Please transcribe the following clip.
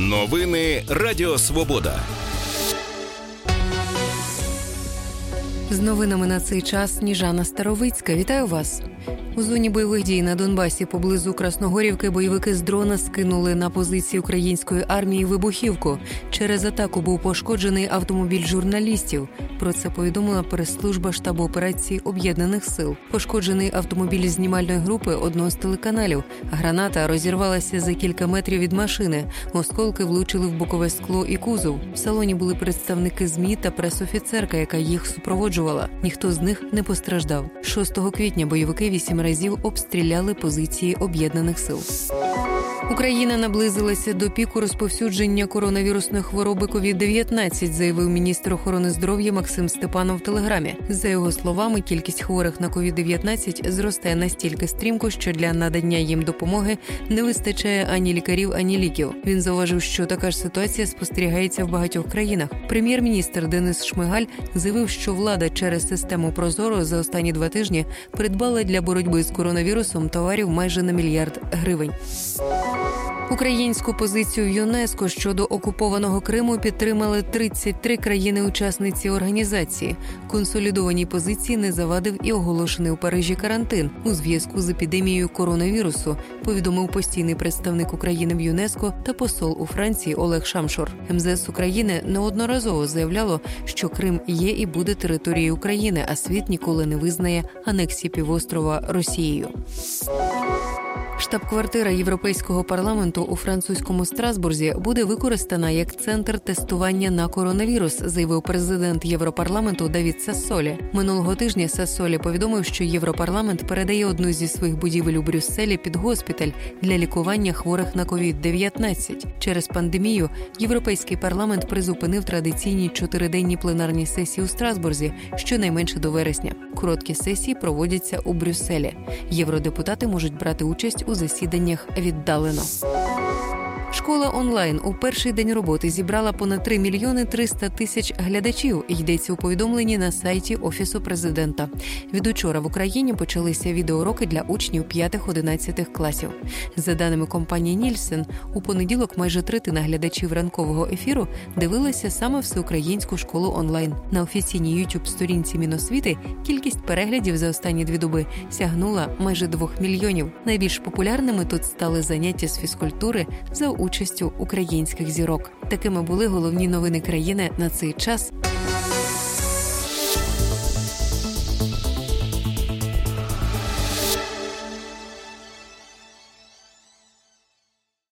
Новини Радіо Свобода. З новинами на цей час Сніжана Старовицька. Вітаю вас. У зоні бойових дій на Донбасі поблизу Красногорівки бойовики з дрона скинули на позиції української армії вибухівку. Через атаку був пошкоджений автомобіль журналістів. Про це повідомила прес-служба штабу операції Об'єднаних сил. Пошкоджений автомобіль знімальної групи одного з телеканалів. Граната розірвалася за кілька метрів від машини. Осколки влучили в бокове скло і кузов. В салоні були представники ЗМІ та прес-офіцерка, яка їх супроводжувала. Ніхто з них не постраждав. 6 квітня бойовики 8 разів обстріляли позиції Об'єднаних сил. Україна наблизилася до піку розповсюдження коронавірусної хвороби COVID-19, заявив міністр охорони здоров'я Максим Степанов в Телеграмі. За його словами, кількість хворих на COVID-19 зростає настільки стрімко, що для надання їм допомоги не вистачає ані лікарів, ані ліків. Він зауважив, що така ж ситуація спостерігається в багатьох країнах. Прем'єр-міністр Денис Шмигаль заявив, що влада через систему ProZorro за останні 2 тижні придбала для боротьби з коронавірусом товарів майже на 1 мільярд гривень. Українську позицію в ЮНЕСКО щодо окупованого Криму підтримали 33 країни-учасниці організації. Консолідованій позиції не завадив і оголошений у Парижі карантин у зв'язку з епідемією коронавірусу, повідомив постійний представник України в ЮНЕСКО та посол у Франції Олег Шамшур. МЗС України неодноразово заявляло, що Крим є і буде територією України, а світ ніколи не визнає анексії півострова Росією. Штаб-квартира Європейського парламенту у французькому Страсбурзі буде використана як центр тестування на коронавірус, заявив президент Європарламенту Давід Сассолі. Минулого тижня Сассолі повідомив, що Європарламент передає одну зі своїх будівель у Брюсселі під госпіталь для лікування хворих на COVID-19. Через пандемію Європейський парламент призупинив традиційні 4-денні пленарні сесії у Страсбурзі, щонайменше до вересня. Короткі сесії проводяться у Брюсселі. Євродепутати можуть брати участь у засіданнях віддалено. Школа онлайн у перший день роботи зібрала понад 3 мільйони 300 тисяч глядачів, йдеться у повідомленні на сайті Офісу президента. Від учора в Україні почалися відеоуроки для учнів 5-11 класів. За даними компанії Нільсен, у понеділок майже третина глядачів ранкового ефіру дивилася саме всеукраїнську школу онлайн. На офіційній YouTube-сторінці Міносвіти кількість переглядів за останні 2 доби сягнула майже 2 мільйонів. Найбільш популярними тут стали заняття з фізкультури за участю українських зірок. Такими були головні новини країни на цей час.